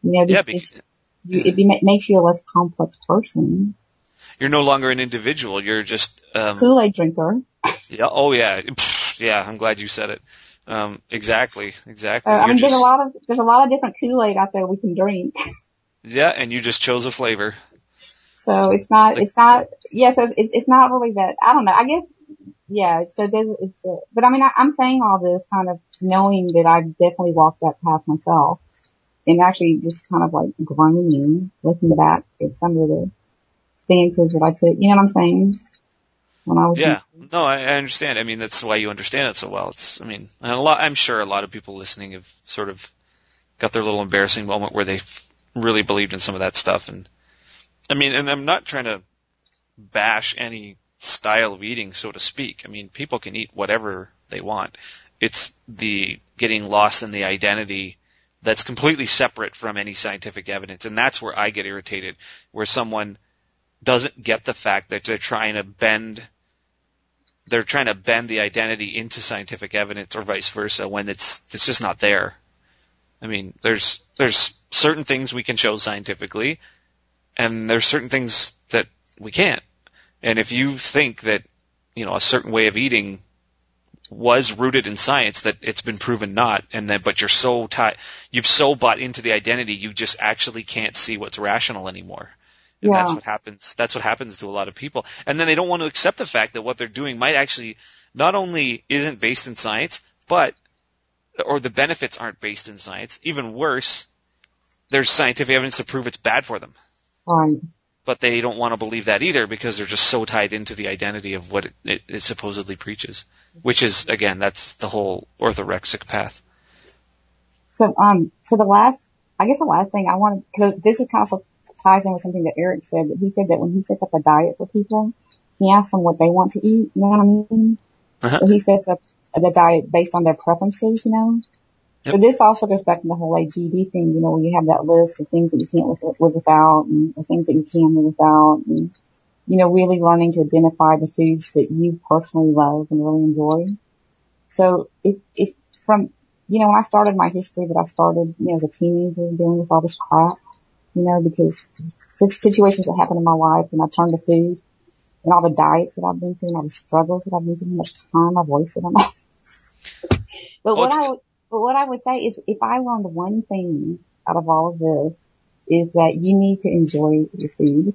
You know, Yeah, because because, you, it be, makes you a less complex person. you're no longer an individual. You're just um, Kool-Aid drinker. Yeah. Oh, yeah. Yeah. I'm glad you said it. Um, exactly. Uh, Exactly. I You're mean, there's a just lot of there's a lot of different Kool-Aid out there we can drink. yeah, and you just chose a flavor. So it's not Like it's not yeah. So it's it's not really that. I don't know. I guess yeah. So there's it's. Uh, but I mean, I, I'm saying all this kind of knowing that I've definitely walked that path myself, and actually just kind of like groaning, looking back at some of the stances that I took. You know what I'm saying? When I was yeah. No, I, I understand. I mean, that's why you understand it so well. It's. I mean, and a lot. I'm sure a lot of people listening have sort of got their little embarrassing moment where they really believed in some of that stuff. And I mean, and I'm not trying to bash any style of eating, so to speak. I mean, people can eat whatever they want. It's the getting lost in the identity that's completely separate from any scientific evidence. And that's where I get irritated, where someone doesn't get the fact that they're trying to bend, they're trying to bend the identity into scientific evidence or vice versa when it's, it's just not there. I mean, there's, there's certain things we can show scientifically, and there's certain things that we can't. And if you think that, you know, a certain way of eating was rooted in science, that it's been proven not, and that, but you're so tied, you've so bought into the identity, you just actually can't see what's rational anymore. And Yeah. that's what happens, that's what happens to a lot of people. And then they don't want to accept the fact that what they're doing might actually, not only isn't based in science, but, or the benefits aren't based in science. Even worse, there's scientific evidence to prove it's bad for them. Right. But they don't want to believe that either because they're just so tied into the identity of what it, it, it supposedly preaches, which is, again, that's the whole orthorexic path. So, um, so the last, I guess the last thing I wanted, because this is kind of ties in with something that Eric said. That he said that when he sets up a diet for people, he asks them what they want to eat. You know what I mean? Uh-huh. So he sets up the diet based on their preferences. You know. Yep. So this also goes back to the whole A G D thing. You know, where you have that list of things that you can't live, live without, and the things that you can live without, and you know, really learning to identify the foods that you personally love and really enjoy. So if if from you know, when I started my history that I started, you know, as a teenager dealing with all this crap, you know, because such situations that happened in my life, and I turned to food, and all the diets that I've been through, and all the struggles that I've been through, how much time I've wasted on that. But what I would, but what I would say is, if I learned one thing out of all of this, is that you need to enjoy your food.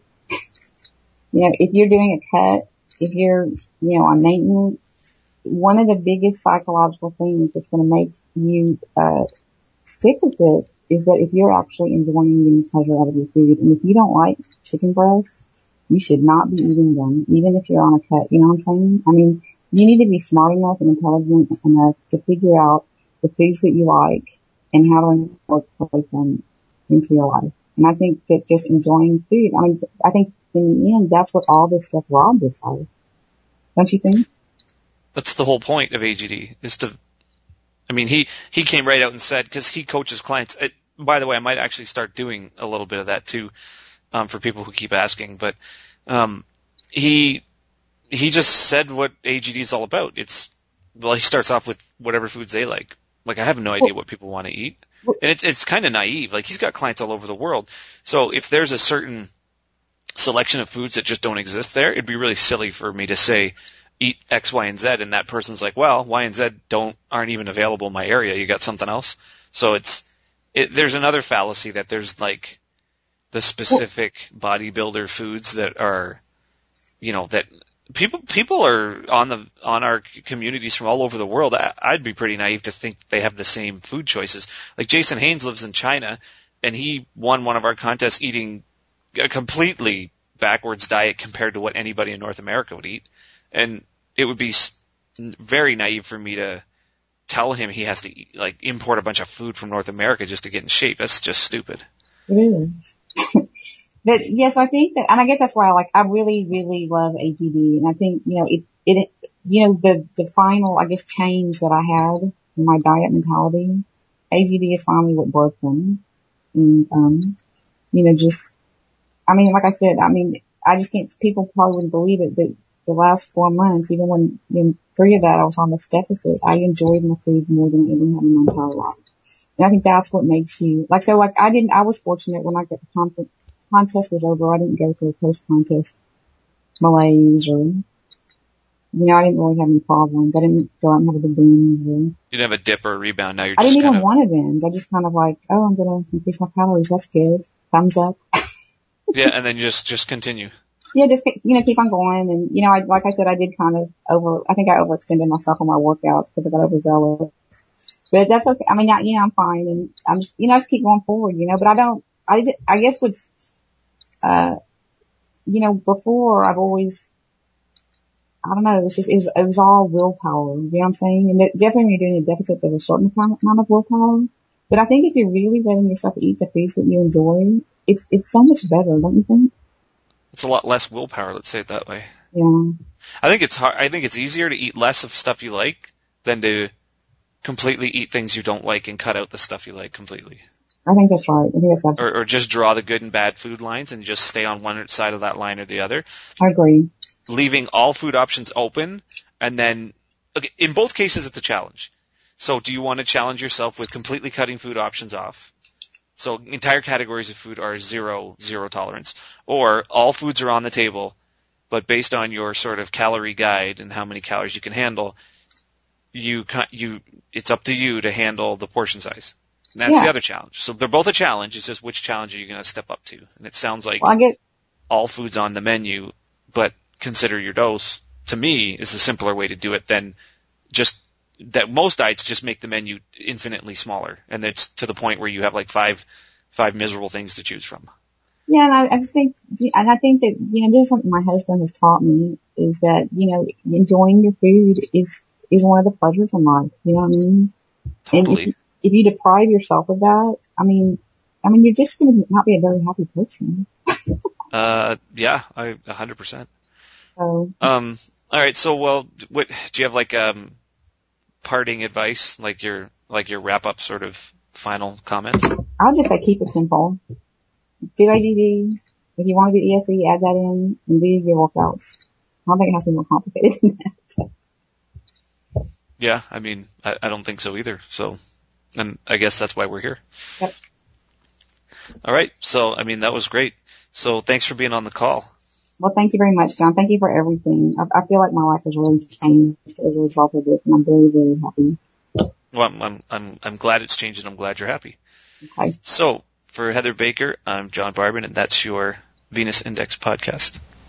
You know, if you're doing a cut, if you're, you know, on maintenance, one of the biggest psychological things that's going to make you uh stick with it is that if you're actually enjoying getting pleasure out of your food, and if you don't like chicken breasts, you should not be eating them, even if you're on a cut. You know what I'm saying? I mean, you need to be smart enough and intelligent enough to figure out the foods that you like and how to incorporate them into your life. And I think that just enjoying food, I mean, I think in the end, that's what all this stuff robbed us of. Don't you think? That's the whole point of A G D, is to, I mean, he, he came right out and said, because he coaches clients. It, by the way, I might actually start doing a little bit of that too, um, for people who keep asking. But um, he he just said what A G D is all about. It's, well, he starts off with whatever foods they like. Like, I have no idea what people want to eat, and it's it's kind of naive. Like, he's got clients all over the world, so if there's a certain selection of foods that just don't exist there, it'd be really silly for me to say, eat X, Y, and Z, and that person's like, well, Y and Z don't aren't even available in my area. You got something else? So it's it, there's another fallacy that there's like the specific bodybuilder foods that are, you know, that people people are on the on our communities from all over the world. I, I'd be pretty naive to think they have the same food choices. Like Jason Haynes lives in China, and he won one of our contests eating a completely backwards diet compared to what anybody in North America would eat. And it would be very naive for me to tell him he has to eat, like import a bunch of food from North America just to get in shape. That's just stupid. It is. But yes, I think that, and I guess that's why I like, I really, really love A G D. And I think, you know, it, it, you know, the, the final, I guess, change that I had in my diet mentality, A G D is finally what broke them. And, um, you know, just, I mean, like I said, I mean, I just can't, people probably wouldn't believe it, but the last four months, even when, you know, three of that I was on this deficit, I enjoyed my food more than I ever had in my entire life. And I think that's what makes you, like, so like I didn't, I was fortunate when I got the con- contest was over, I didn't go through a post-contest malaise or, you know, I didn't really have any problems. I didn't go out and have a big binge. Or, you didn't have a dip or a rebound. Now you're I just didn't kind even of, want to binge. I just kind of like, oh, I'm going to increase my calories. That's good. Thumbs up. yeah, and then just, just continue. Yeah, just, you know, keep on going. And, you know, I, like I said, I did kind of over, I think I overextended myself on my workouts because I got overzealous. But that's okay. I mean, now, you know, I'm fine and I'm just, you know, I just keep going forward, you know, but I don't, I, I guess what's, uh, you know, before I've always, I don't know, it was just, it was, it was all willpower, you know what I'm saying? And that, definitely when you're doing a deficit, there's a certain amount of willpower. But I think if you're really letting yourself eat the foods that you enjoy, it's, it's so much better, don't you think? It's a lot less willpower, let's say it that way. Yeah. I think it's hard, I think it's easier to eat less of stuff you like than to completely eat things you don't like and cut out the stuff you like completely. I think that's right. I think that's absolutely. Or, or just draw the good and bad food lines and just stay on one side of that line or the other. I agree. Leaving all food options open, and then, okay, in both cases it's a challenge. So do you want to challenge yourself with completely cutting food options off? So entire categories of food are zero, zero tolerance. Or all foods are on the table, but based on your sort of calorie guide and how many calories you can handle, you, you, it's up to you to handle the portion size. And that's yeah. the other challenge. So they're both a challenge. It's just which challenge are you going to step up to? And it sounds like well, I get, all foods on the menu, but consider your dose, to me, is a simpler way to do it than just that most diets just make the menu infinitely smaller. And it's to the point where you have like five, five miserable things to choose from. Yeah, and I, I just think, and I think that, you know, this is something my husband has taught me is that, you know, enjoying your food is, is one of the pleasures in life. You know what I mean? Totally. And if, if you deprive yourself of that, I mean, I mean, you're just going to not be a very happy person. uh, yeah, I, a hundred percent. So. Um, all right. So, well, what, do you have like, um, parting advice, like your, like your wrap up sort of final comment? I'll just say keep it simple. Do A G D. If you want to do E S E, add that in and do your workouts. I don't think it has to be more complicated than that. Yeah, I mean, I, I don't think so either. So, and I guess that's why we're here. Yep. All right. So, I mean, that was great. So thanks for being on the call. Well, thank you very much, John. Thank you for everything. I, I feel like my life has really changed as a result of this, and I'm very, very happy. Well, I'm, I'm, I'm, I'm glad it's changed, and I'm glad you're happy. Okay. So, for Heather Baker, I'm John Barban, and that's your Venus Index podcast.